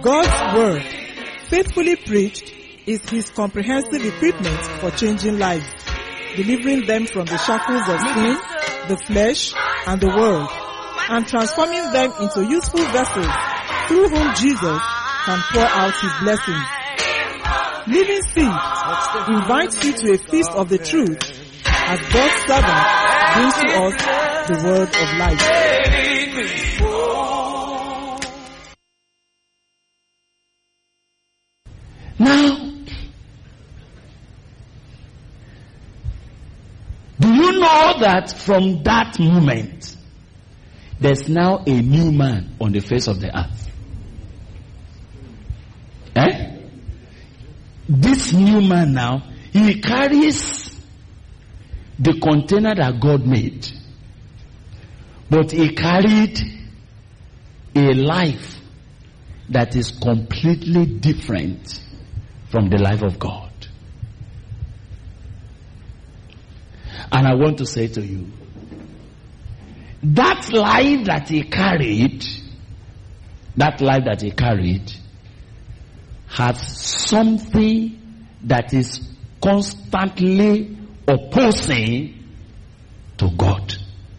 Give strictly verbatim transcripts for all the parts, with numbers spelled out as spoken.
God's word, faithfully preached, is his comprehensive equipment for changing lives, delivering them from the shackles of sin, the flesh, and the world, and transforming them into useful vessels through whom Jesus can pour out his blessings. Living Seed invites you to a feast of the truth as God's servant brings to us the word of life. Now, do you know that from that moment, there's now a new man on the face of the earth? Eh? This new man now, he carries the container that God made. But he carried a life that is completely different from the life of God. And I want to say to you, that life that he carried, that life that he carried, has something that is constantly opposing to God.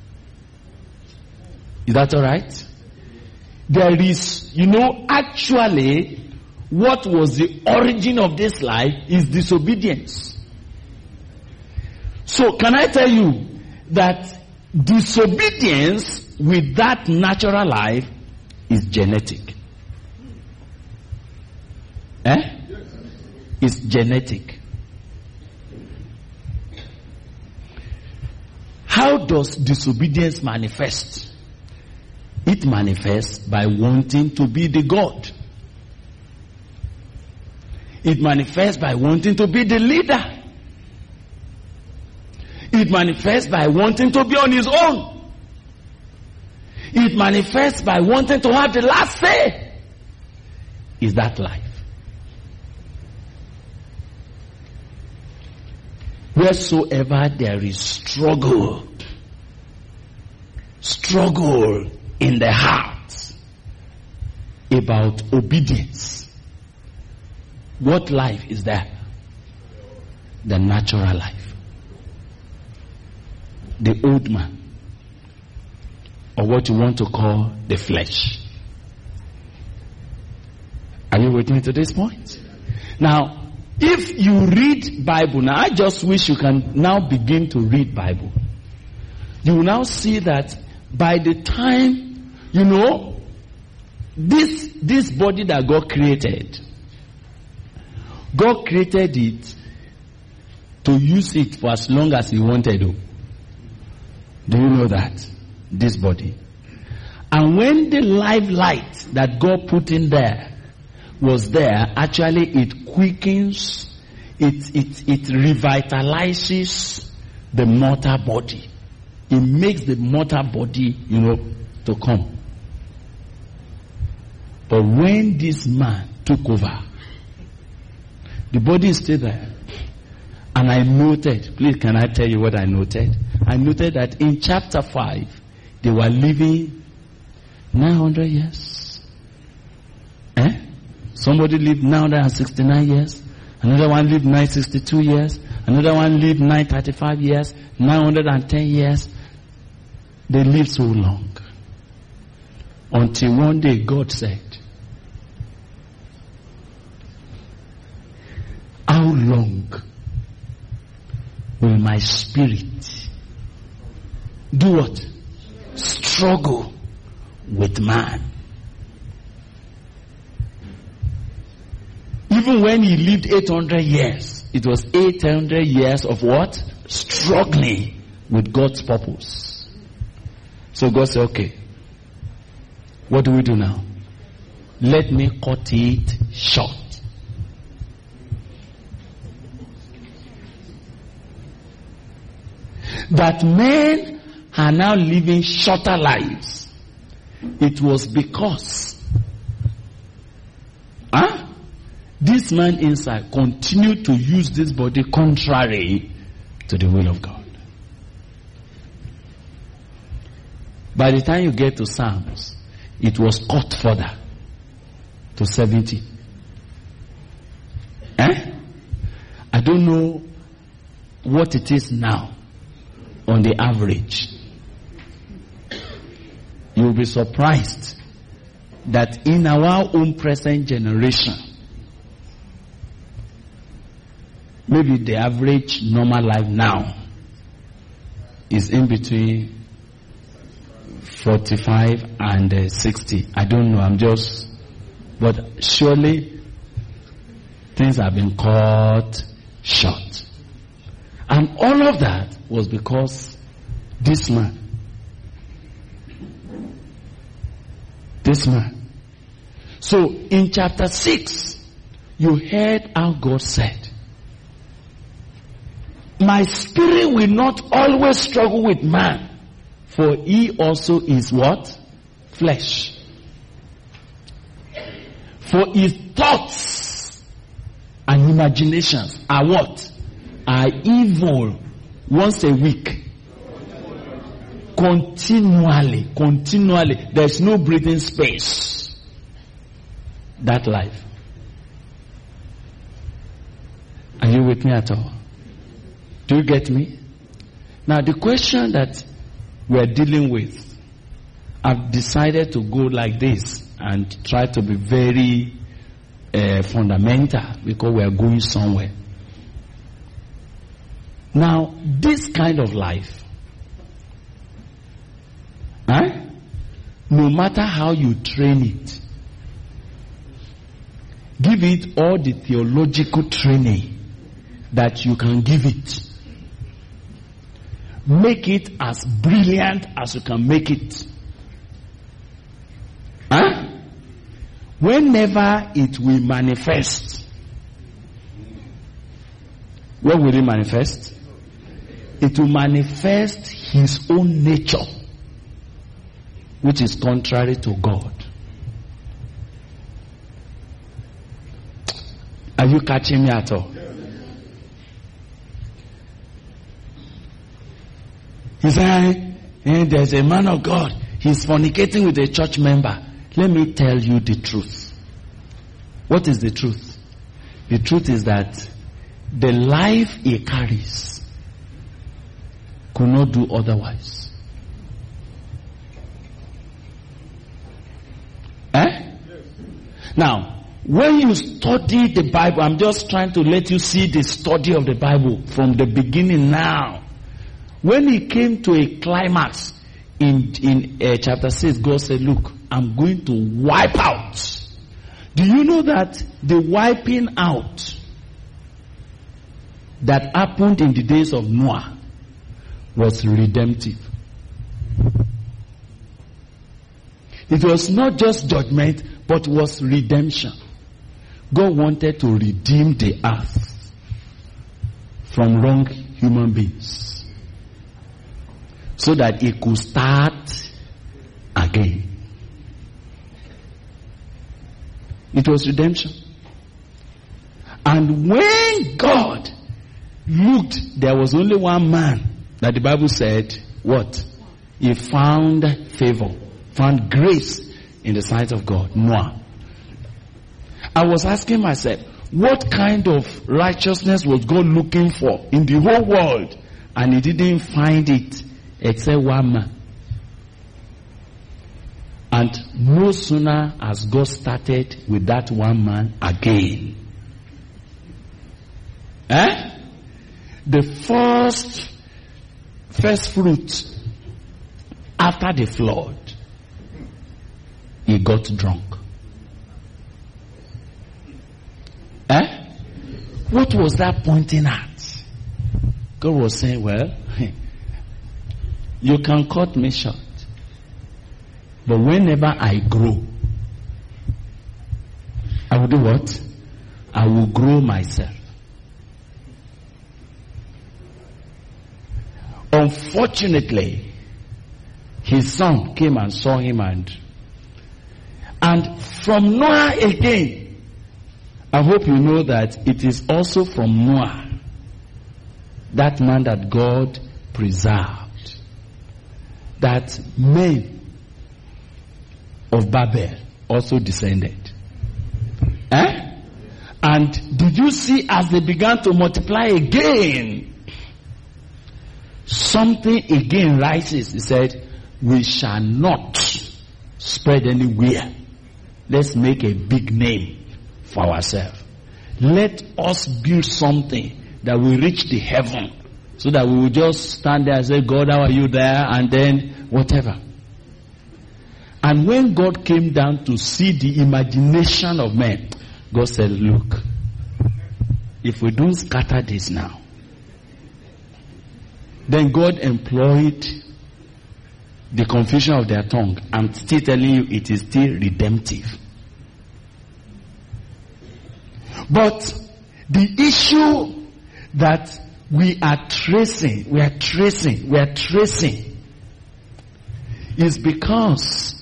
Is that all right? There is, you know, actually, what was the origin of this life is disobedience. So can I tell you that disobedience with that natural life is genetic? Eh? It's genetic. How does disobedience manifest? It manifests by wanting to be the God. It manifests by wanting to be the leader. It manifests by wanting to be on his own. It manifests by wanting to have the last say. Is that life? Wheresoever there is struggle, struggle in the heart about obedience, what life is that? The natural life. The old man. Or what you want to call the flesh. Are you with me to this point? Now, if you read Bible, now I just wish you can now begin to read Bible. You will now see that by the time, you know, this, this body that God created, God created it to use it for as long as he wanted to. Do you know that? This body. And when the live light that God put in there was there, actually it quickens, it, it, it revitalizes the mortal body. It makes the mortal body, you know, to come. But when this man took over, the body is still there. And I noted, please can I tell you what I noted? I noted that in chapter five, they were living nine hundred years. Eh? Somebody lived nine hundred sixty-nine years. Another one lived nine hundred sixty-two years. Another one lived nine hundred thirty-five years. nine hundred ten years. They lived so long. Until one day God said, how long will my spirit do what? Struggle with man. Even when he lived eight hundred years, it was eight hundred years of what? Struggling with God's purpose. So God said, okay, what do we do now? Let me cut it short. That men are now living shorter lives. It was because huh? this man inside continued to use this body contrary to the will of God. By the time you get to Psalms, it was cut further. to seventy. Eh? I don't know what it is now on the average. You'll be surprised that in our own present generation, maybe the average normal life now is in between forty-five and uh, sixty. I don't know, I'm just, but surely things have been cut short. And all of that was because this man, this man. So in chapter six, you heard how God said, my spirit will not always struggle with man, for he also is what? Flesh. For his thoughts and imaginations are what? Are evil once a week. Continually, continually. There's no breathing space. That life. Are you with me at all? Do you get me? Now the question that we're dealing with, I've decided to go like this and try to be very uh, fundamental because we are going somewhere. Now, this kind of life, huh? No matter how you train it, give it all the theological training that you can give it. Make it as brilliant as you can make it. Huh? Whenever it will manifest, what will it manifest? It will manifest his own nature, which is contrary to God. Are you catching me at all? He said, eh, there's a man of God. He's fornicating with a church member. Let me tell you the truth. What is the truth? The truth is that the life he carries could not do otherwise. Eh? Now, when you study the Bible, I'm just trying to let you see the study of the Bible from the beginning now. When he came to a climax in, in uh, chapter six, God said, look, I'm going to wipe out. Do you know that the wiping out that happened in the days of Noah was redemptive? It was not just judgment, but was redemption. God wanted to redeem the earth from wrong human beings, so that it could start again. It was redemption. And when God looked, there was only one man that the Bible said, what? He found favor, found grace in the sight of God, Noah. I was asking myself, what kind of righteousness was God looking for in the whole world? And he didn't find it except one man. And no sooner has God started with that one man again. Eh? The first first fruit after the flood, he got drunk. Eh? What was that pointing at? God was saying, well, you can cut me short, but whenever I grow, I will do what? I will grow myself. Unfortunately, his son came and saw him, and and from Noah again, I hope you know that it is also from Noah, that man that God preserved, that men of Babel also descended. And did you see as they began to multiply again, something again rises. He said, we shall not spread anywhere. Let's make a big name for ourselves. Let us build something that will reach the heaven, so that we will just stand there and say, God, how are you there? And then whatever. And when God came down to see the imagination of men, God said, look, if we don't scatter this now, then God employed the confusion of their tongue. I'm still telling you, it is still redemptive. But the issue that we are tracing, we are tracing, we are tracing is because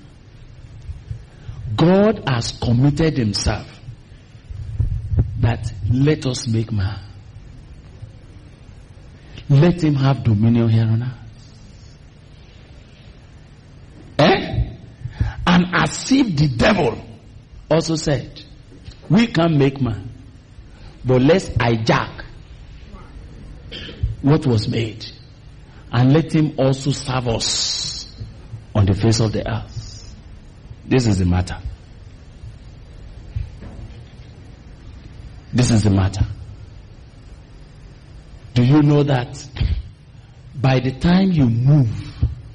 God has committed himself that let us make man. Let him have dominion here on earth. Eh? And as if the devil also said, we can't make man, but let's hijack what was made and let him also serve us on the face of the earth. This is the matter. This is the matter. Do you know that by the time you move,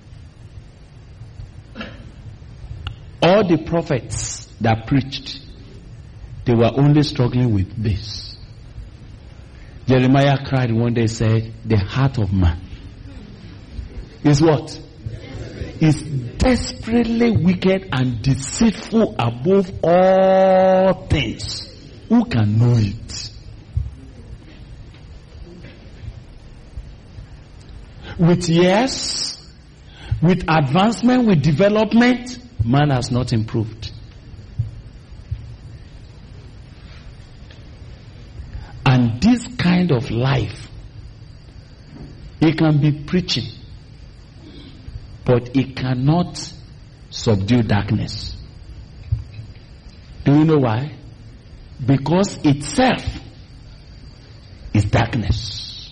all the prophets that preached, they were only struggling with this. Jeremiah cried one day, said, the heart of man is what? Is desperately wicked and deceitful above all things. Who can know it? With years, with advancement, with development, man has not improved. And this kind of life, it can be preaching, but it cannot subdue darkness. Do you know why? Because itself is darkness.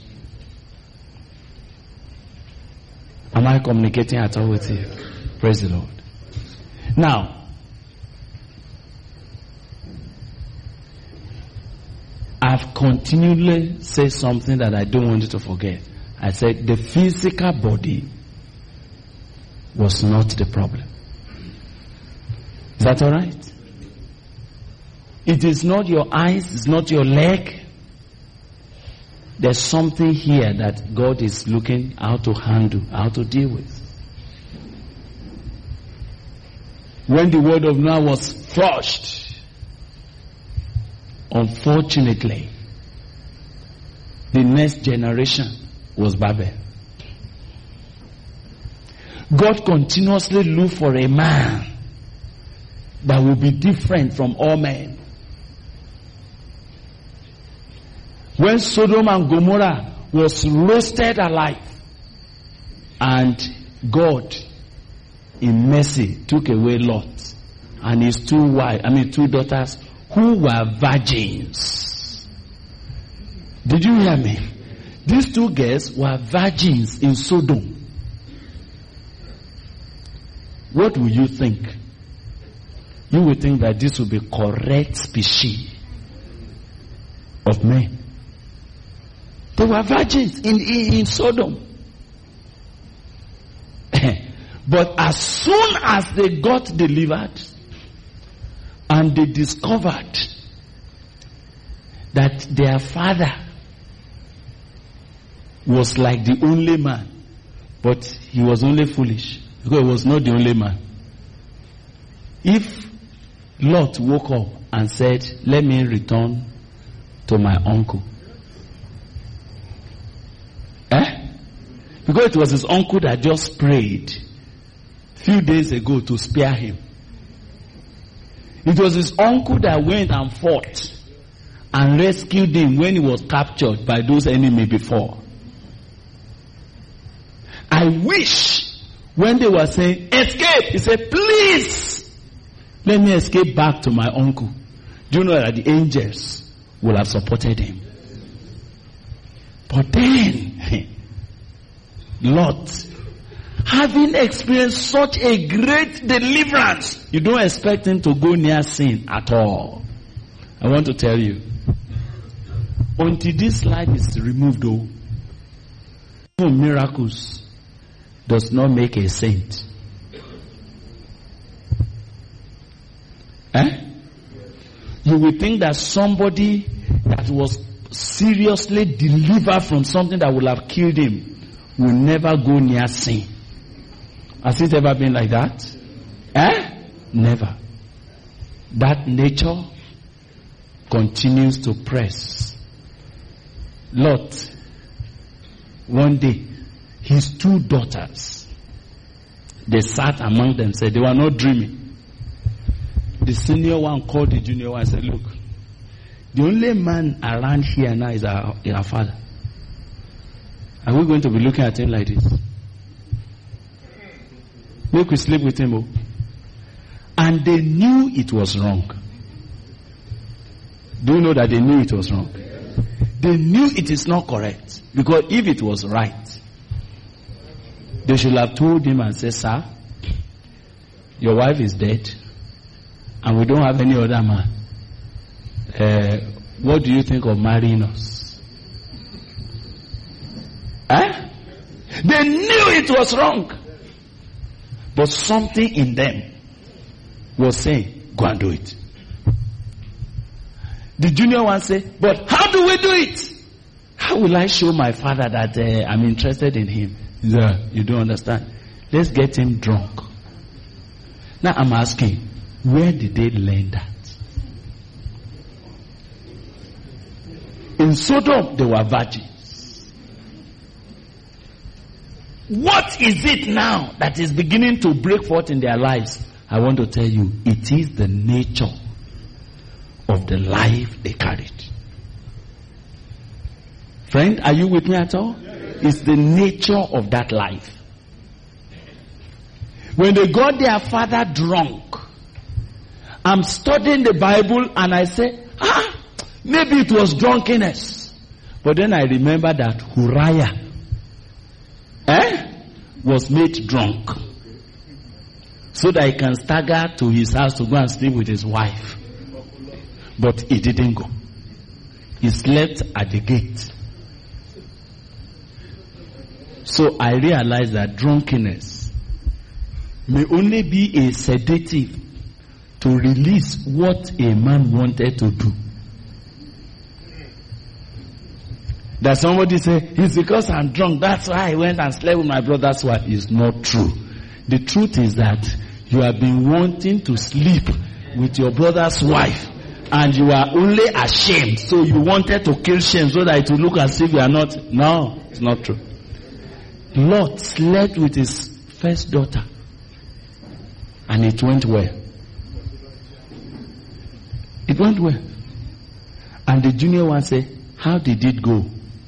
Am I communicating at all with you? Praise the Lord. Now, I've continually said something that I don't want you to forget. I said the physical body was not the problem. Is that all right? It is not your eyes, it's not your leg. There's something here that God is looking how to handle, how to deal with. When the word of Noah was flushed, unfortunately, the next generation was Babel. God continuously looked for a man that will be different from all men. When Sodom and Gomorrah was roasted alive, and God in mercy took away Lot and his two wives, I mean two daughters who were virgins. Did you hear me? These two girls were virgins in Sodom. What will you think? You will think that this will be correct species of men. They were virgins in, in, in Sodom. But as soon as they got delivered and they discovered that their father was like the only man, but he was only foolish because he was not the only man. If Lot woke up and said, let me return to my uncle, eh? Because it was his uncle that just prayed few days ago to spare him. It was his uncle that went and fought and rescued him when he was captured by those enemies before. I wish when they were saying, escape, he said, please, let me escape back to my uncle. Do you know that the angels will have supported him? But then, Lot, having experienced such a great deliverance, you don't expect him to go near sin at all. I want to tell you, until this life is removed, though, miracles does not make a saint. Eh? You will think that somebody that was seriously delivered from something that would have killed him will never go near sin. Has it ever been like that? Eh? Never. That nature continues to press. Lot, one day, his two daughters, they sat among them, said they were not dreaming. The senior one called the junior one and said, look, the only man around here now is our, is our father. Are we going to be looking at him like this? Make we sleep with him. Oh. And they knew it was wrong. Do you know that they knew it was wrong? They knew it is not correct. Because if it was right, they should have told him and said, sir, your wife is dead and we don't have any other man. Uh, what do you think of marrying us? Eh? They knew it was wrong. But something in them was saying, go and do it. The junior one said, but how do we do it? How will I show my father that uh, I'm interested in him? Yeah, you don't understand. Let's get him drunk. Now I'm asking, where did they learn that? In Sodom, they were virgins. What is it now that is beginning to break forth in their lives? I want to tell you, it is the nature of the life they carried. Friend, are you with me at all? It's the nature of that life. When they got their father drunk, I'm studying the Bible and I say, ah, maybe it was drunkenness. But then I remember that Uriah eh, was made drunk so that he can stagger to his house to go and sleep with his wife. But he didn't go. He slept at the gate. So I realized that drunkenness may only be a sedative to release what a man wanted to do. That somebody say, it's because I'm drunk, that's why I went and slept with my brother's wife. It's not true. The truth is that you have been wanting to sleep with your brother's wife and you are only ashamed. So you wanted to kill shame so that it will look as if you are not. No, it's not true. Lot slept with his first daughter and it went well. It went well. And the junior one said, how did it go?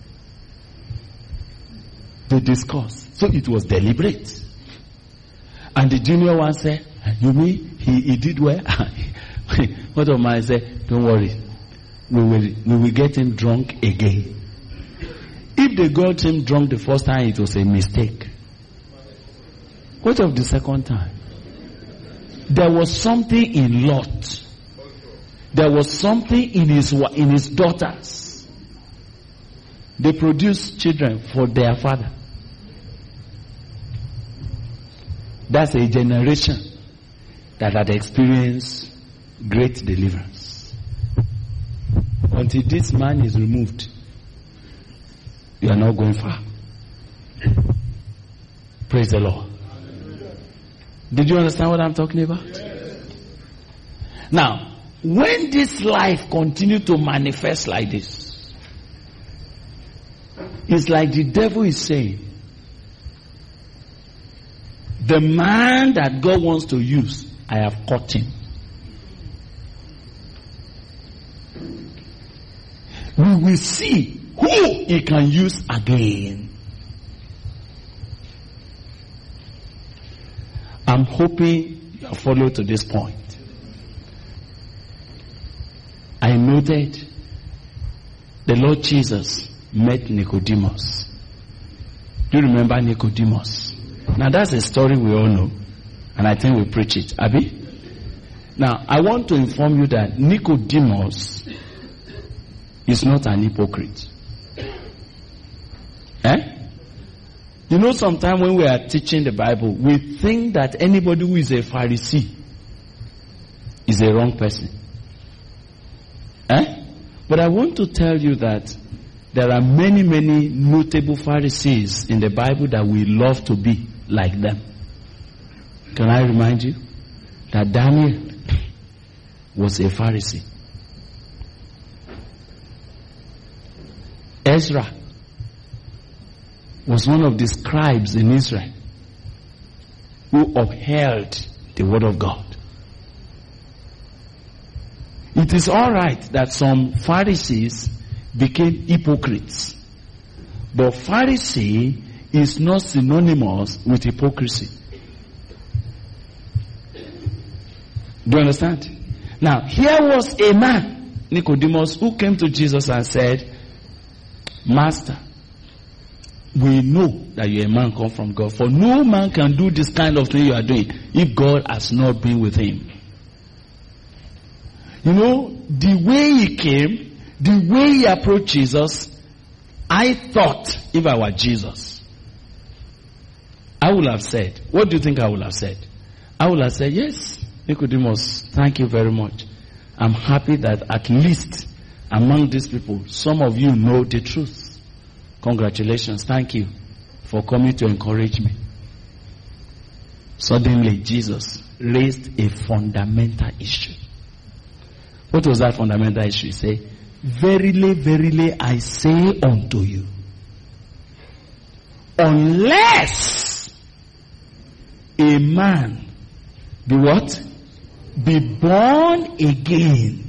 They discussed. So it was deliberate. And the junior one said, you mean he, he did well? What of mine said, don't worry. We will, we will get him drunk again. If they got him drunk the first time, it was a mistake. What of the second time? There was something in Lot. There was something in his in his daughters. They produced children for their father. That's a generation that had experienced great deliverance. Until this man is removed, you are not going far. Praise the Lord. Did you understand what I'm talking about? Now, when this life continues to manifest like this, it's like the devil is saying, the man that God wants to use, I have caught him. We will see who he can use again. I'm hoping you follow to this point. noted the Lord Jesus met Nicodemus. Do you remember Nicodemus? Now that's a story we all know, and I think we preach it. Abi? Now I want to inform you that Nicodemus is not an hypocrite. Eh? You know, sometimes when we are teaching the Bible, we think that anybody who is a Pharisee is a wrong person. Eh? But I want to tell you that there are many, many notable Pharisees in the Bible that we love to be like them. Can I remind you that Daniel was a Pharisee? Ezra was one of the scribes in Israel who upheld the word of God. It is all right that some Pharisees became hypocrites, but Pharisee is not synonymous with hypocrisy. Do you understand? Now, here was a man, Nicodemus, who came to Jesus and said, Master, we know that you are a man come from God, for no man can do this kind of thing you are doing if God has not been with him. You know, the way he came, the way he approached Jesus, I thought if I were Jesus, I would have said, what do you think I would have said? I would have said, yes, Nicodemus, thank you very much. I'm happy that at least among these people, some of you know the truth. Congratulations, thank you for coming to encourage me. Suddenly, Jesus raised a fundamental issue. What was that fundamental issue? He said, verily, verily, I say unto you, unless a man be what? Be born again,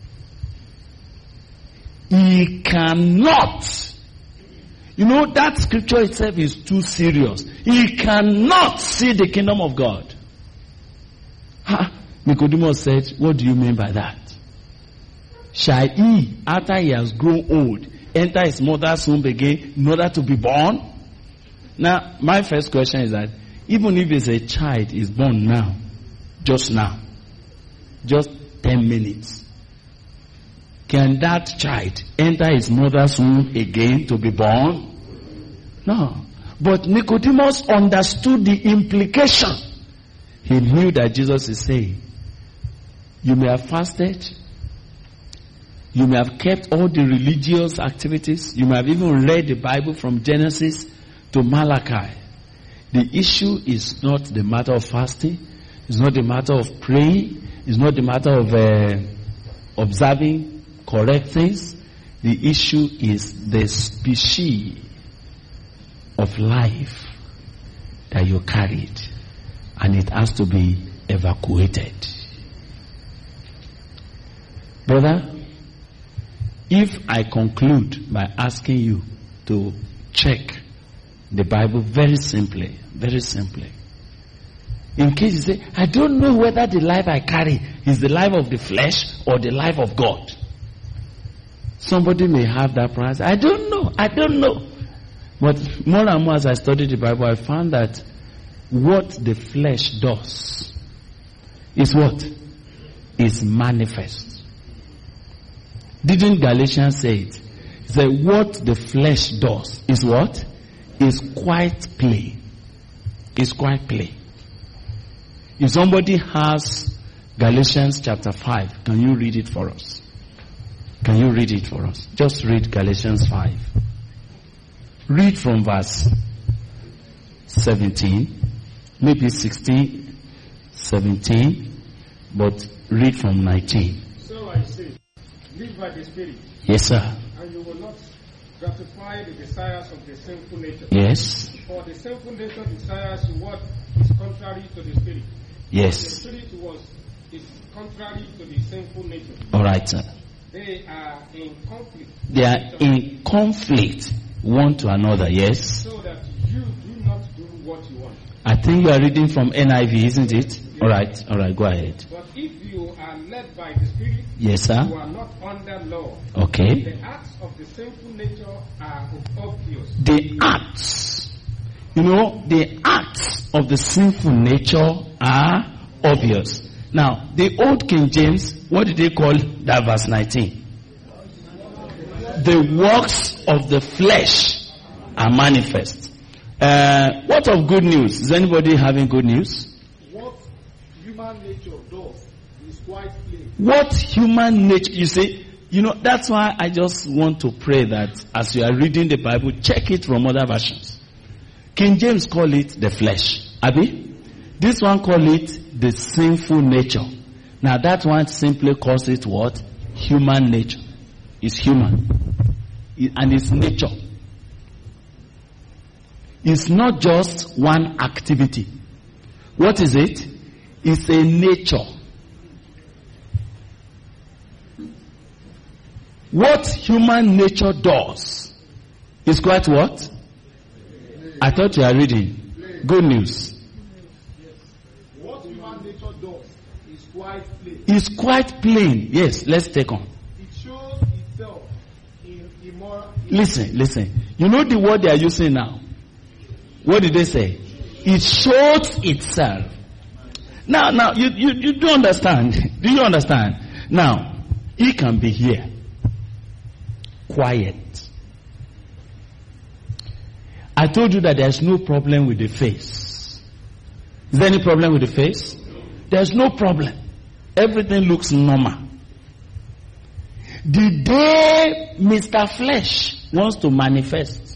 he cannot. You know, that scripture itself is too serious. He cannot see the kingdom of God. Ha, Nicodemus said, what do you mean by that? Shall he, after he has grown old, enter his mother's womb again in order to be born? Now, my first question is that, even if it's a child is born now, just now, just ten minutes, can that child enter his mother's womb again to be born? No. But Nicodemus understood the implication. He knew that Jesus is saying, you may have fasted, you may have kept all the religious activities, you may have even read the Bible from Genesis to Malachi. The issue is not the matter of fasting, it's not the matter of praying, it's not the matter of uh, observing correct things. The issue is the species of life that you carried, and it has to be evacuated. Brother, if I conclude by asking you to check the Bible very simply, very simply, in case you say, I don't know whether the life I carry is the life of the flesh or the life of God. Somebody may have that price. I don't know. I don't know. But more and more as I studied the Bible, I found that what the flesh does is what? Is manifest. Didn't Galatians say it? It said what the flesh does is what? Is quite plain. Is quite plain. If somebody has Galatians chapter five, can you read it for us? Can you read it for us? Just read Galatians five. Read from verse seventeen, maybe sixteen, seventeen, but read from nineteen. So I say, live by the Spirit. Yes, sir. And you will not gratify the desires of the sinful nature. Yes. For the sinful nature desires what is contrary to the Spirit. Yes. The Spirit was is contrary to the sinful nature. All right, sir. They are in conflict. They are in conflict one to another, yes? So that you do not do what you want. I think you are reading from N I V, isn't it? Yes. All right, all right, go ahead. But if you are led by the Spirit, Yes, sir. you are not under law. Okay. The acts of the sinful nature are obvious. The acts, you know, the acts of the sinful nature are obvious. Now, the old King James, what did they call that verse nineteen? The works of the flesh are manifest. Uh, what of good news? Is anybody having good news? What human nature does is quite plain. What human nature, you see, you know, that's why I just want to pray that as you are reading the Bible, check it from other versions. King James call it the flesh. Abi? This one call it the sinful nature. Now that one simply calls it what? Human nature. It's human. It, and it's nature. It's not just one activity. What is it? It's a nature. What human nature does is quite what? I thought you are reading. Good news. What human nature does is quite plain. It's quite plain. Yes, let's take on. It shows itself in immoral. Listen, listen. You know the word they are using now? What did they say? It shows itself. Now, now, you, you, you do understand. Do you understand? Now, he can be here. Quiet. I told you that there's no problem with the face. Is there any problem with the face? There's no problem. Everything looks normal. The day Mister Flesh wants to manifest,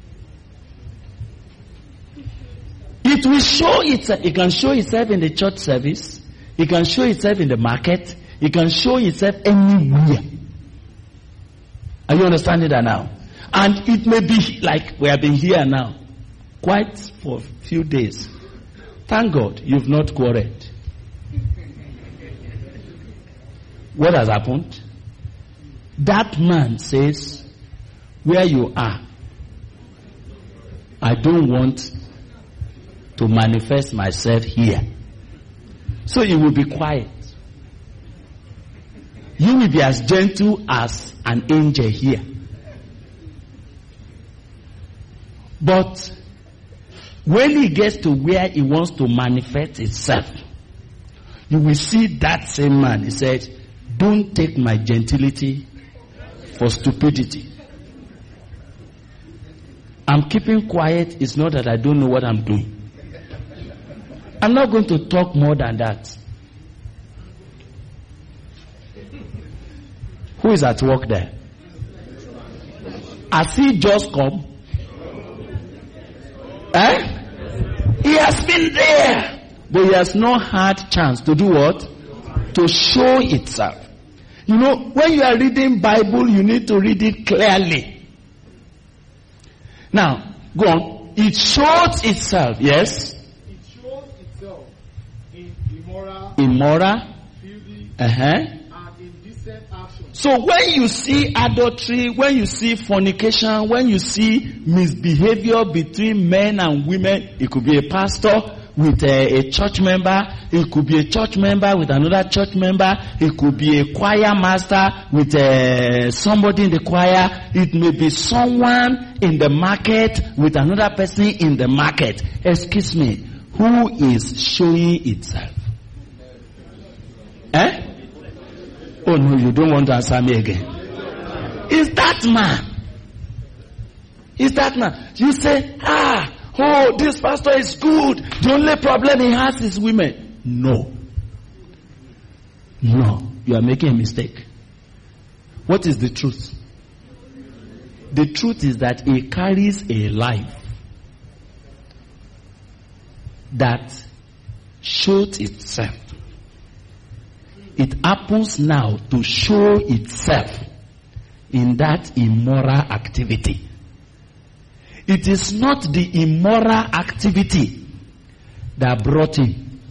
it will show itself. It can show itself in the church service. It can show itself in the market. It can show itself anywhere. Are you understanding that now? And it may be like we have been here now, quite for a few days. Thank God you've not quarreled. What has happened? That man says, where you are, I don't want to manifest myself here. So you will be quiet. You will be as gentle as an angel here. But when he gets to where he wants to manifest himself, you will see that same man. He said, don't take my gentility for stupidity. I'm keeping quiet. It's not that I don't know what I'm doing. I'm not going to talk more than that. Who is at work there? Has he just come? Eh? He has been there. But he has not had chance to do what? To show itself. You know, when you are reading Bible, you need to read it clearly. Now, go on. It shows itself, yes? It shows itself in immoral, Immoral. filthy, Uh-huh. and indecent actions. So when you see adultery, when you see fornication, when you see misbehavior between men and women, it could be a pastor with a, a church member, it could be a church member with another church member, it could be a choir master with uh, somebody in the choir, it may be someone in the market with another person in the market. Excuse me, who is showing itself? Eh? Oh no, you don't want to answer me again. Is that man? Is that man? You say, ah, oh, this pastor is good. The only problem he has is women. No. No, you are making a mistake. What is the truth? The truth is that he carries a life that shows itself. It happens now to show itself in that immoral activity. It is not the immoral activity that brought him.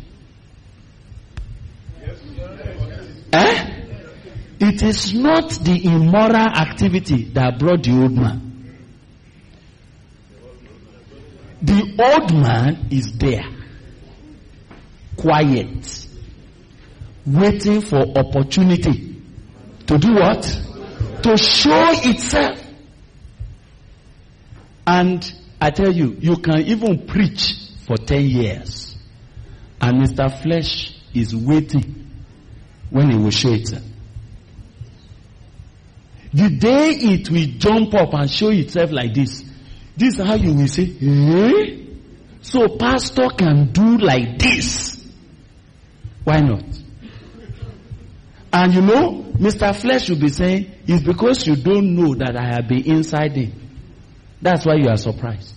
Eh? It is not the immoral activity that brought the old man. The old man is there. quiet, waiting for opportunity to do what? To show itself. And I tell you, you can even preach for ten years, and Mister Flesh is waiting when he will show itself. The day it will jump up and show itself like this, this is how you will say, eh? So pastor can do like this. Why not? And you know, Mister Flesh will be saying, it's because you don't know that I have been inside him. That's why you are surprised.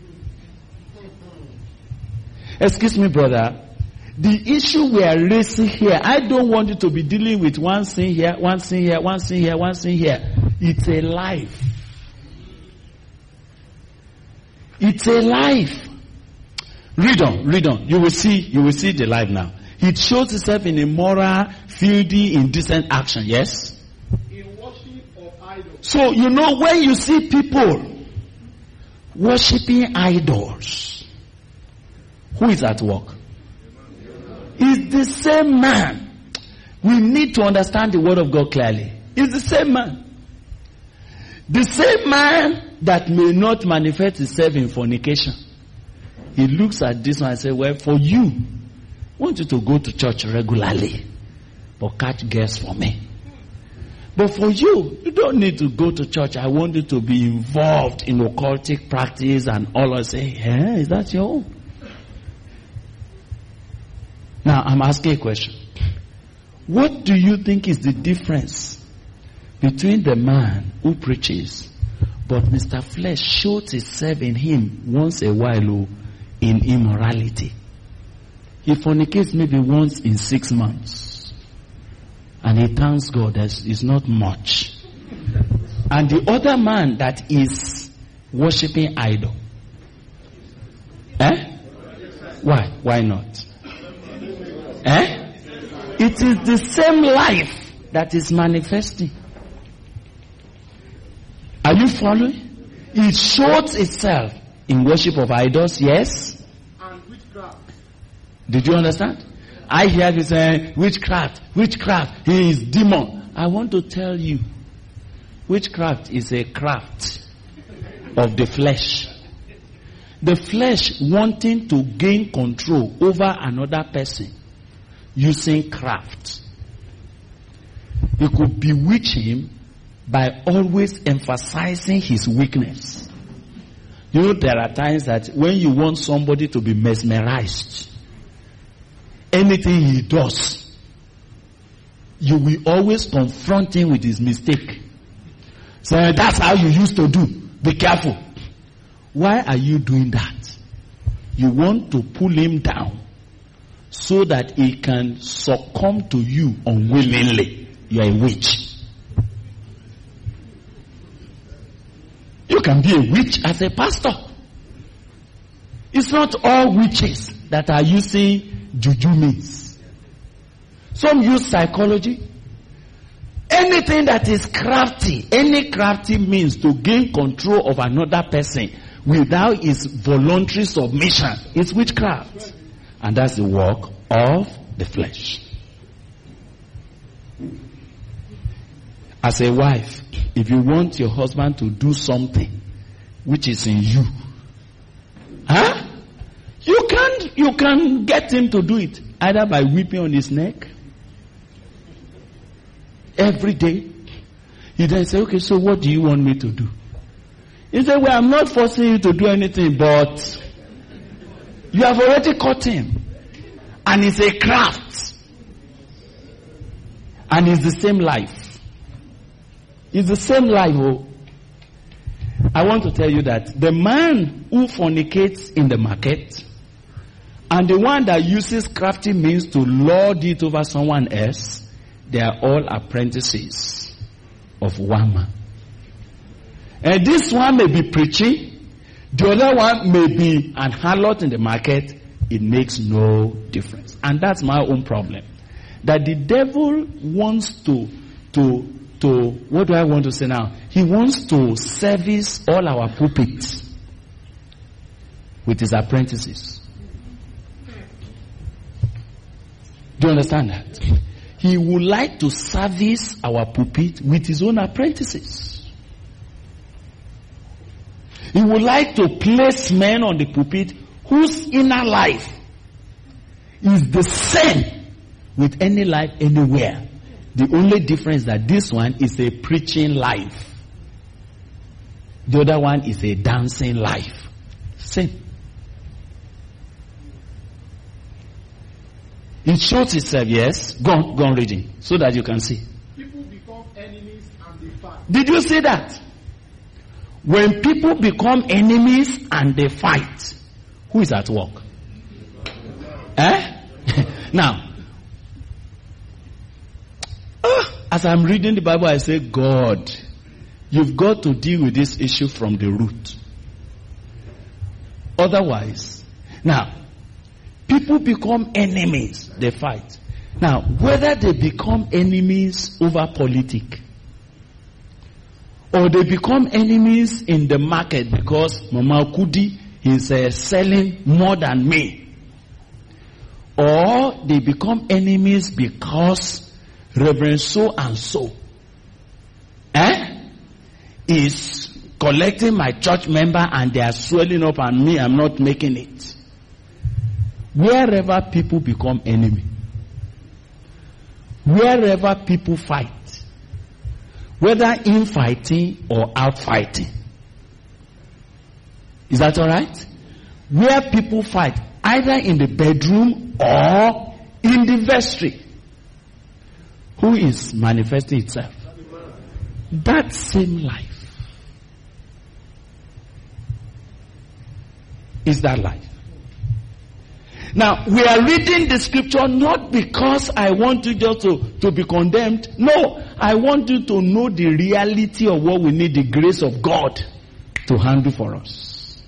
Excuse me, brother. The issue we are raising here, I don't want you to be dealing with one sin here, one sin here, one sin here, one sin here. It's a life. It's a life. Read on, read on. You will see, you will see the life now. It shows itself in immoral, filthy, indecent action, yes? In worship of idols. So, you know, when you see people worshipping idols, who is at work? It's the same man. We need to understand the word of God clearly. It's the same man. The same man that may not manifest himself in fornication. He looks at this one and says, well, for you, I want you to go to church regularly, but catch girls for me. But for you, you don't need to go to church. I want you to be involved in occultic practice and all. I say, eh, is that your own? Now, I'm asking a question. What do you think is the difference between the man who preaches, but Mister Flesh shows itself in him once a while in immorality? He fornicates maybe once in six months. And he thanks God that it's not much. And the other man that is worshipping idol. Eh? Why? Why not? Eh? It is the same life that is manifesting. Are you following? It shows itself in worship of idols, yes? And witchcraft. Did you understand? I hear you saying, witchcraft, witchcraft, he is demon. I want to tell you, witchcraft is a craft of the flesh. The flesh wanting to gain control over another person using craft. You could bewitch him by always emphasizing his weakness. You know, there are times that when you want somebody to be mesmerized, anything he does, you will always confront him with his mistake. So that's how you used to do. Be careful. Why are you doing that? You want to pull him down so that he can succumb to you unwillingly. You are a witch. You can be a witch as a pastor. It's not all witches that are using juju means. Some use psychology. Anything that is crafty, any crafty means to gain control of another person without his voluntary submission is witchcraft. And that's the work of the flesh. As a wife, if you want your husband to do something which is in you, huh? You can you can get him to do it either by whipping on his neck every day. He then say, okay, so what do you want me to do? He said, well, I'm not forcing you to do anything, but you have already caught him. And it's a craft. And it's the same life. It's the same life. Oh. I want to tell you that the man who fornicates in the market and the one that uses crafty means to lord it over someone else, they are all apprentices of one man. And this one may be preaching, the other one may be an harlot in the market. It makes no difference. And that's my own problem. That the devil wants to, to, to, what do I want to say now? He wants to service all our pulpits with his apprentices. Do you understand that? He would like to service our pulpit with his own apprentices. He would like to place men on the pulpit whose inner life is the same with any life anywhere. The only difference that this one is a preaching life. The other one is a dancing life. Same. It shows itself, yes. Go on, go on reading so that you can see. People become enemies and they fight. Did you see that? When people become enemies and they fight, who is at work? Eh? Now, uh, as I'm reading the Bible, I say, God, you've got to deal with this issue from the root. Otherwise, now, people become enemies, they fight. Now, whether they become enemies over politics, or they become enemies in the market because Mama Kudi is uh, selling more than me, or they become enemies because Reverend so and so eh, is collecting my church member and they are swelling up and me, I'm not making it. Wherever people become enemy, wherever people fight, whether infighting or outfighting, is that all right? Where people fight, either in the bedroom or in the vestry, who is manifesting itself? That same life. Is that life? Now, we are reading the scripture not because I want you just to, to be condemned. No, I want you to know the reality of what we need the grace of God to handle for us.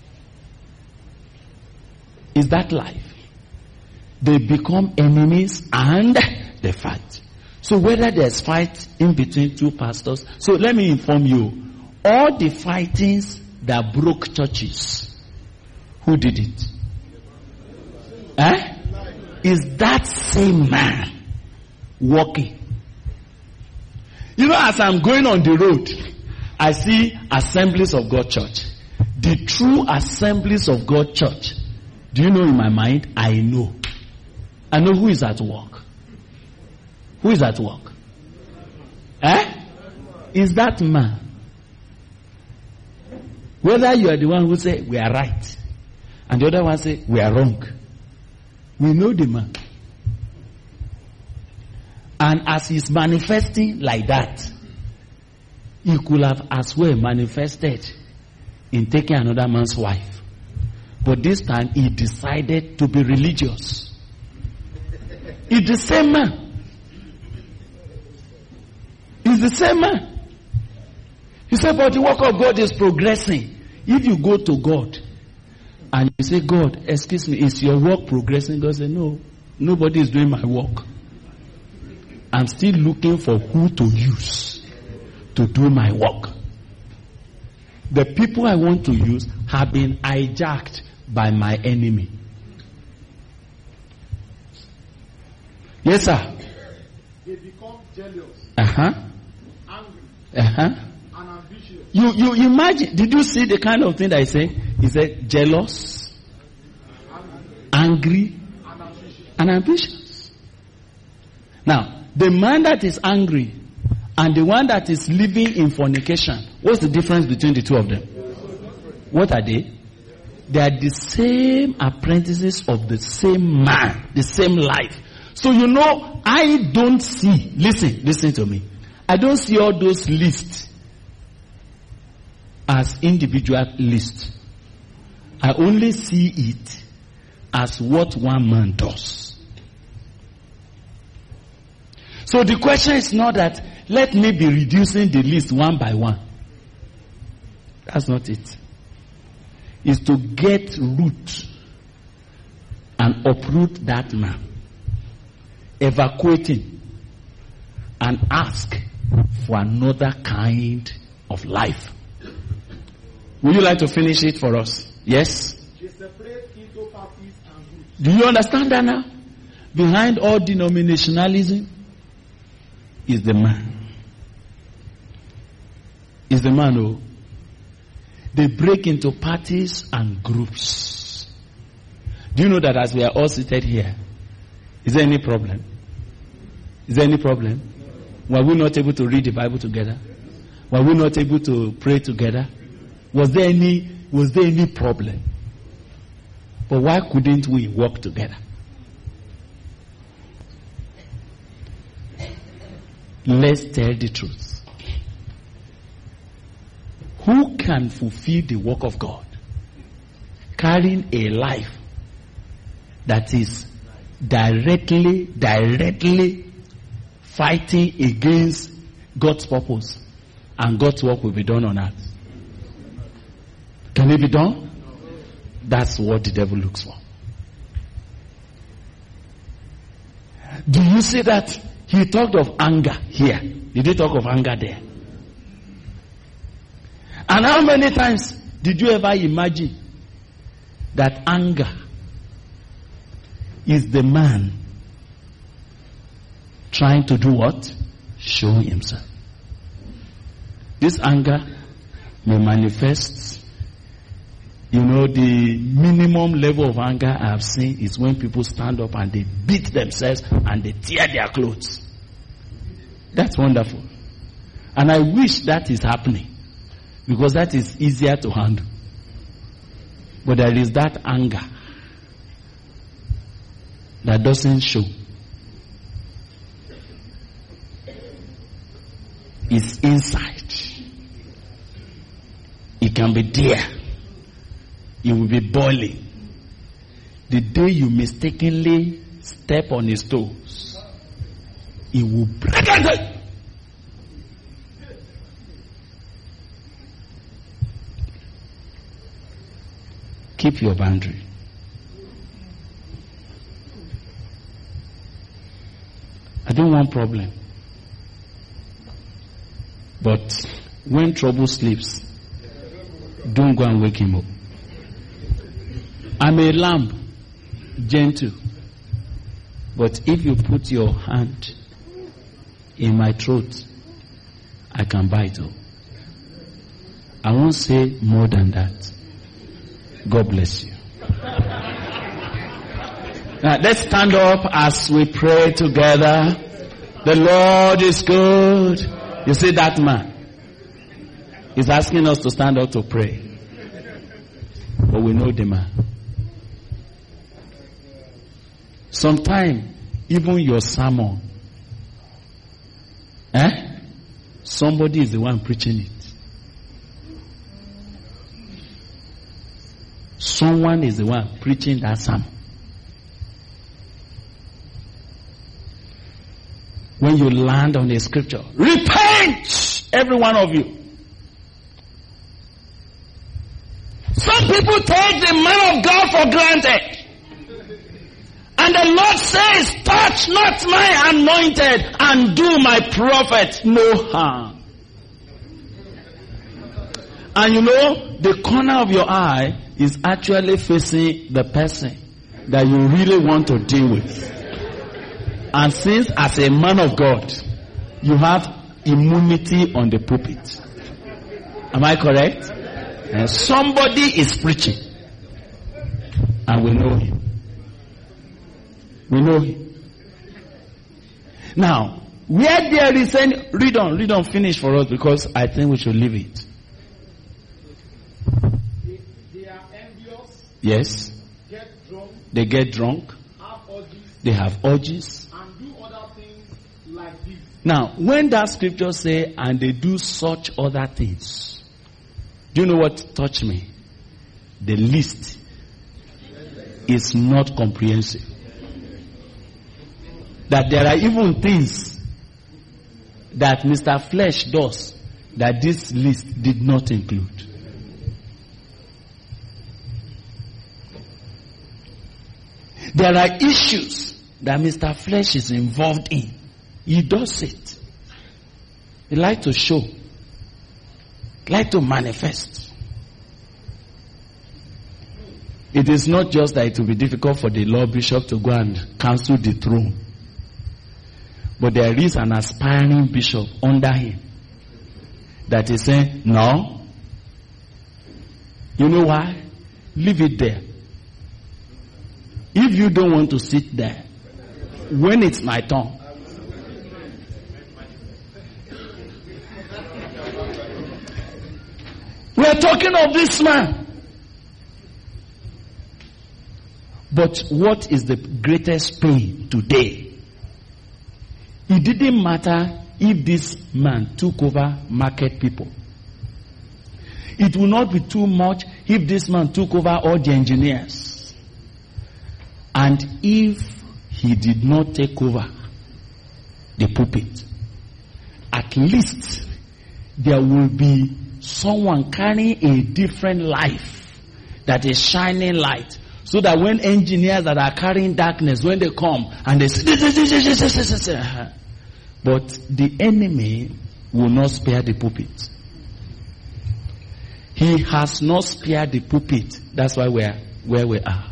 Is that life? They become enemies and they fight. So whether there's fight in between two pastors, so let me inform you, all the fightings that broke churches, who did it? Eh? Is that same man walking? You know, as I'm going on the road, I see Assemblies of God Church. The true Assemblies of God Church. Do you know in my mind? I know. I know who is at work. Who is at work? Eh? Is that man. Whether you are the one who say we are right and the other one say we are wrong. We know the man. And as he's manifesting like that, he could have as well manifested in taking another man's wife. But this time he decided to be religious. It's the same man. It's the same man. He said, but the work of God is progressing. If you go to God and you say, God, excuse me, is your work progressing? God said, no, nobody is doing my work. I'm still looking for who to use to do my work. The people I want to use have been hijacked by my enemy. Yes, sir. They become jealous, Uh-huh. angry, Uh-huh. and ambitious. You, you imagine, did you see the kind of thing that he said? He said jealous, angry, And ambitious. and ambitious. Now, the man that is angry and the one that is living in fornication, what's the difference between the two of them? What are they? They are the same apprentices of the same man, the same life. So you know, I don't see, listen, listen to me. I don't see all those lists as individual lists. I only see it as what one man does. So the question is not that let me be reducing the list one by one. That's not it. It's to get root and uproot that man, evacuating and ask for another kind of life. Would you like to finish it for us? Yes? They separate into parties and groups. Do you understand that now? behind all denominationalism is the man. Is the man who they break into parties and groups. Do you know that as we are all seated here, is there any problem? Is there any problem? Were we not able to read the Bible together? Were we not able to pray together? Was there any was there any problem? But why couldn't we work together? Let's tell the truth. Who can fulfill the work of God? Carrying a life that is directly, directly fighting against God's purpose, and God's work will be done on earth. Can it be done? That's what the devil looks for. Do you see that he talked of anger here? Did he talk of anger there? And how many times did you ever imagine that anger is the man trying to do what? Show himself. This anger may manifest. You know, the minimum level of anger I have seen is when people stand up and they beat themselves and they tear their clothes. That's wonderful. And I wish that is happening, because that is easier to handle. But there is that anger that doesn't show. It's inside. It can be there. It will be boiling. The day you mistakenly step on his toes, it will break it. Keep your boundary. I don't want problem. But when trouble sleeps, don't go and wake him up. I'm a lamb, gentle. But if you put your hand in my throat, I can bite you. I won't say more than that. God bless you. Now let's stand up as we pray together. The Lord is good. You see that man? He's asking us to stand up to pray. But we know the man. Sometimes, even your sermon, eh? Somebody is the one preaching it. Someone is the one preaching that sermon. When you land on a scripture, repent, every one of you. Some people take the man of God for granted. And the Lord says, touch not my anointed and do my prophet no harm. And you know, the corner of your eye is actually facing the person that you really want to deal with. And since as a man of God, you have immunity on the pulpit. Am I correct? And somebody is preaching. And we know him. We know him. Now, where there is any, read on, read on, finish for us, because I think we should leave it. They, they are envious. Yes. Get drunk. They get drunk. Have orgies. They have orgies. And do other things like this. Now, when that scripture say, and they do such other things, do you know what touched me? The list is not comprehensive. That there are even things that Mister Flesh does that this list did not include. There are issues that Mister Flesh is involved in. He does it. He likes to show. He likes to manifest. It is not just that it will be difficult for the Lord Bishop to go and cancel the throne. But there is an aspiring bishop under him that is saying, no. You know why? Leave it there. If you don't want to sit there, when it's my turn, we are talking of this man. But what is the greatest pain today? It didn't matter if this man took over market people. It will not be too much if this man took over all the engineers. And if he did not take over the pulpit, at least there will be someone carrying a different life that is shining light. So that when engineers that are carrying darkness, when they come and they say, but the enemy will not spare the pulpit. He has not spared the pulpit. That's why we're where we are.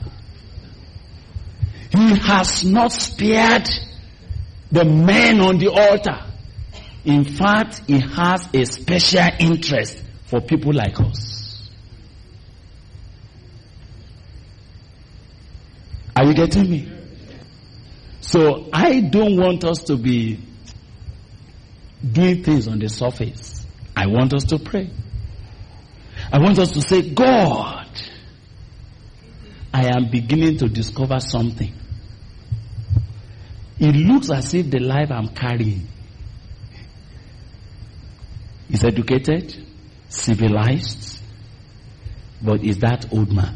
He has not spared the men on the altar. In fact, he has a special interest for people like us. Are you getting me? So I don't want us to be doing things on the surface. I want us to pray. I want us to say, God, I am beginning to discover something. It looks as if the life I'm carrying is educated, civilized, but is that old man.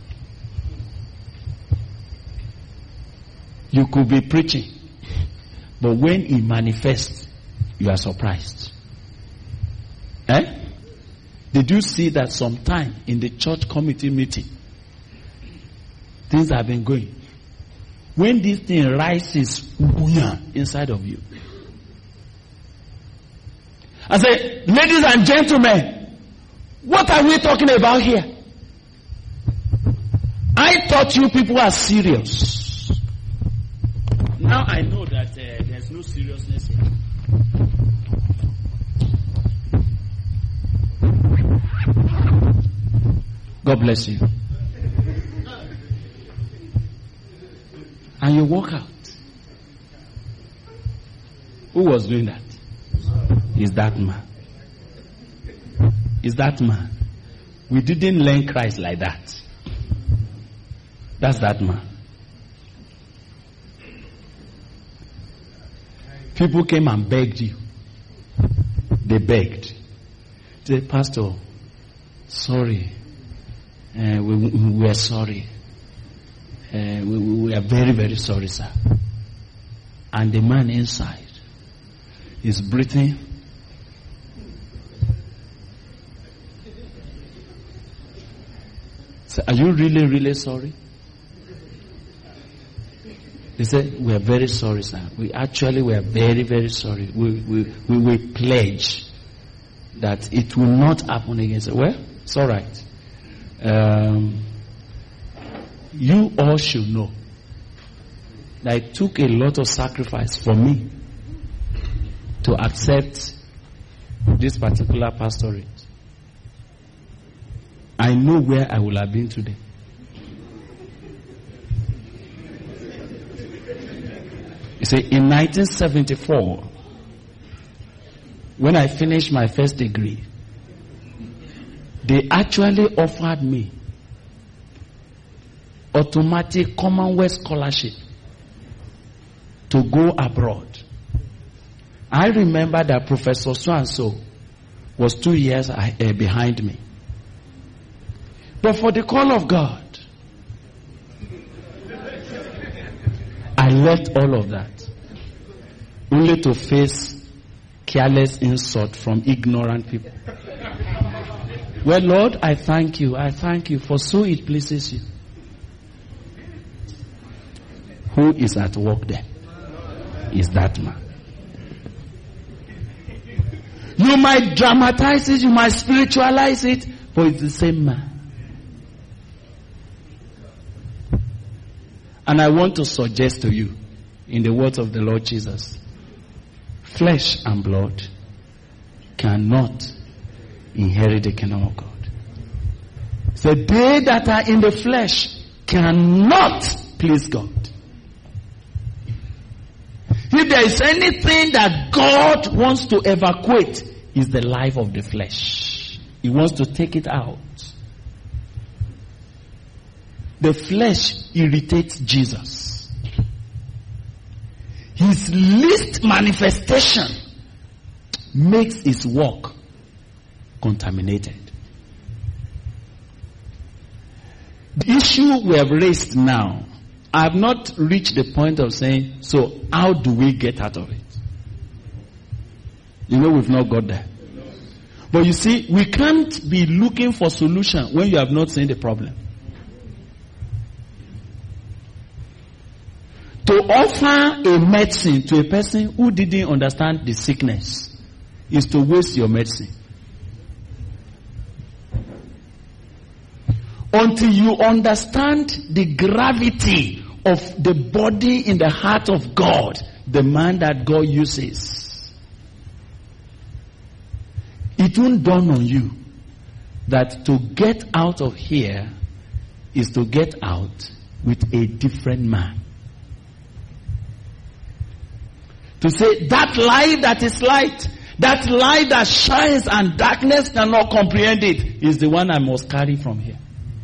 You could be preaching, but when he manifests, you are surprised. Eh? Did you see that sometime in the church committee meeting, things have been going? When this thing rises inside of you, I say, ladies and gentlemen, what are we talking about here? I thought you people are serious. Now I know that uh, there's no seriousness here. God bless you. And you walk out. Who was doing that? Is that man. Is that man. We didn't learn Christ like that. That's that man. People came and begged you. They begged. They said, Pastor, sorry. Uh, we, we are sorry. Uh, we, we are very, very sorry, sir. And the man inside is breathing. So, are you really, really sorry? They said, we are very sorry, sir. We actually, we are very, very sorry. We, we, we will pledge that it will not happen again. So, well, it's all right. Um, you all should know that it took a lot of sacrifice for me to accept this particular pastorate. I know where I would have been today. You see, in nineteen seventy-four, when I finished my first degree, they actually offered me automatic Commonwealth scholarship to go abroad. I remember that Professor So-and-so was two years uh, behind me. But for the call of God, I left all of that, only to face careless insult from ignorant people. Well, Lord, I thank you. I thank you, for so it pleases you. Who is at work there? Is that man. You might dramatize it, you might spiritualize it, but it's the same man. And I want to suggest to you, in the words of the Lord Jesus, flesh and blood cannot inherit the kingdom of God. So they that are in the flesh cannot please God. If there is anything that God wants to evacuate, is the life of the flesh. He wants to take it out. The flesh irritates Jesus. His least manifestation makes his work contaminated. The issue we have raised now, I have not reached the point of saying, so how do we get out of it? You know, we've not got there. But you see, we can't be looking for solution when you have not seen the problem. To offer a medicine to a person who didn't understand the sickness is to waste your medicine. Until you understand the gravity of the body in the heart of God, the man that God uses, it won't dawn on you that to get out of here is to get out with a different man. To say that light that is light, that light that shines and darkness cannot comprehend it, is the one I must carry from here.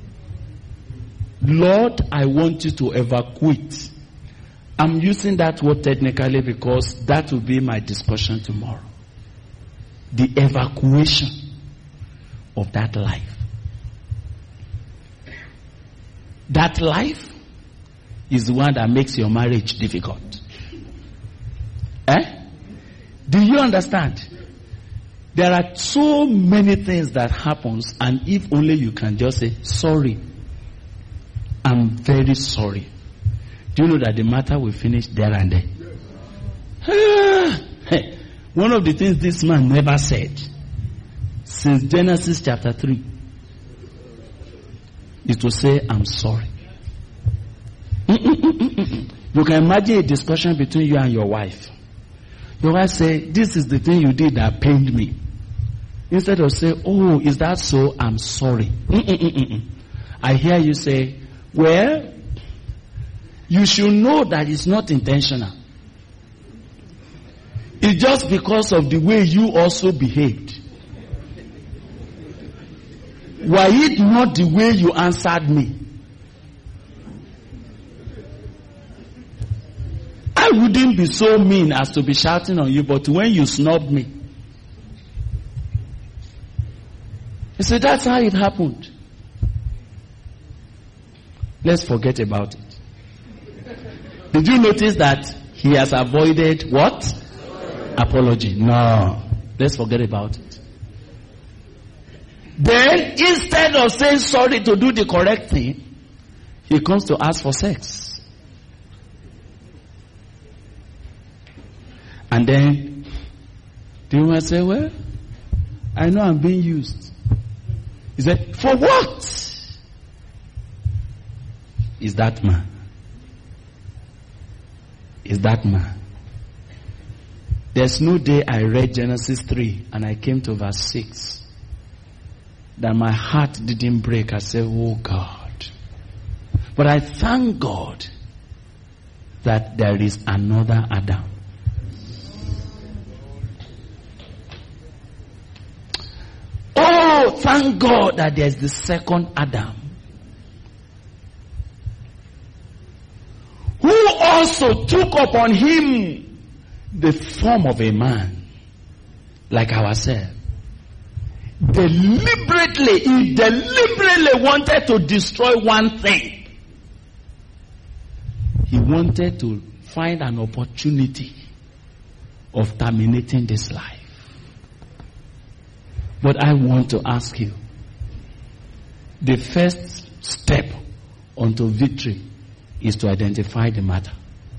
Lord, I want you to evacuate. I'm using that word technically because that will be my discussion tomorrow. The evacuation of that life. That life is the one that makes your marriage difficult. Eh? Do you understand? There are so many things that happens, and if only you can just say, sorry, I'm very sorry. Do you know that the matter will finish there and there? Hey, one of the things this man never said since Genesis chapter three is to say, I'm sorry. You can imagine a discussion between you and your wife. Your wife say, this is the thing you did that pained me. Instead of say, oh, is that so? I'm sorry. Mm-mm-mm-mm. I hear you say, well, you should know that it's not intentional. It's just because of the way you also behaved. Were it not the way you answered me? I wouldn't be so mean as to be shouting on you, but when you snubbed me. You see, that's how it happened. Let's forget about it. Did you notice that he has avoided what? Apology. No. Let's forget about it. Then, instead of saying sorry to do the correct thing, he comes to ask for sex. And then, the woman say, well, I know I'm being used. He said, for what? Is that man? Is that man? There's no day I read Genesis three and I came to verse six that my heart didn't break. I said, oh God. But I thank God that there is another Adam. Oh, thank God that there's the second Adam. Who also took upon him the form of a man, like ourselves. Deliberately, he deliberately wanted to destroy one thing. He wanted to find an opportunity of terminating this life. But I want to ask you, the first step onto victory is to identify the matter.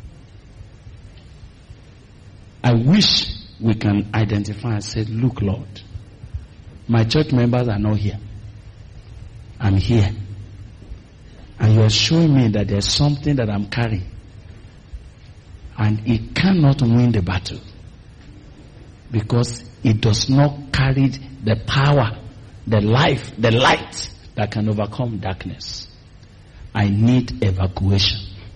I wish we can identify and say, look, Lord, my church members are not here. I'm here. And you are showing me that there's something that I'm carrying. And it cannot win the battle. Because it does not carry the power, the life, the light that can overcome darkness. I need evacuation.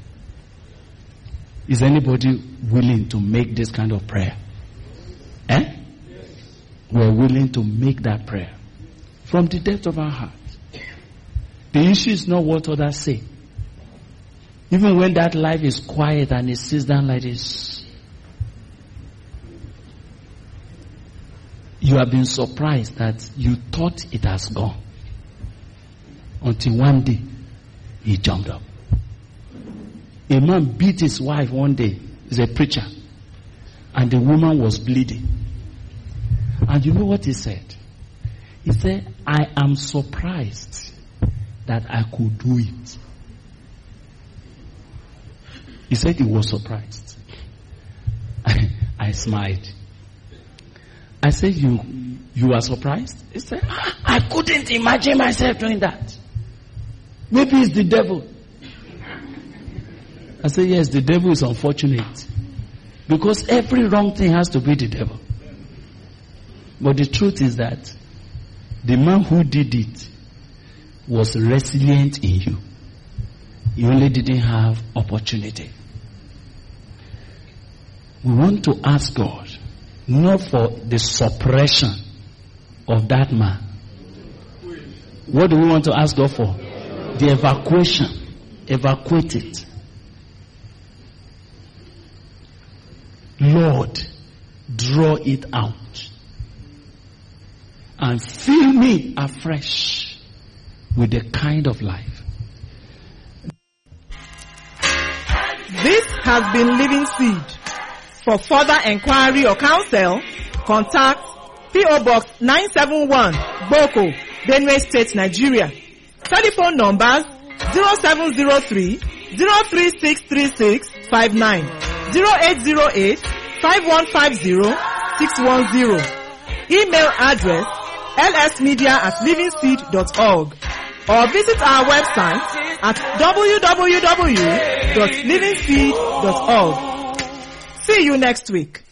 Is anybody willing to make this kind of prayer? Eh? Yes. We're willing to make that prayer from the depth of our heart. The issue is not what others say. Even when that life is quiet and it sits down like this, you have been surprised that you thought it has gone. Until one day, he jumped up. A man beat his wife one day. He's a preacher. And the woman was bleeding. And you know what he said? He said, I am surprised that I could do it. He said he was surprised. I, I smiled. I said, you you are surprised? He said, ah, I couldn't imagine myself doing that. Maybe it's the devil. I said, yes, the devil is unfortunate. Because every wrong thing has to be the devil. But the truth is that the man who did it was resilient in you. You only didn't have opportunity. We want to ask God, not for the suppression of that man. What do we want to ask God for? The evacuation. Evacuate it. Lord, draw it out. And fill me afresh with the kind of life. This has been Living Seed. For further enquiry or counsel, contact P O Box nine seven one, Boko, Benue State, Nigeria. Telephone numbers zero seven zero three, zero three six three six five nine, zero eight zero eight, five one five zero, six one zero. Email address l s media at living seed dot org or visit our website at w w w dot living seed dot org. See you next week.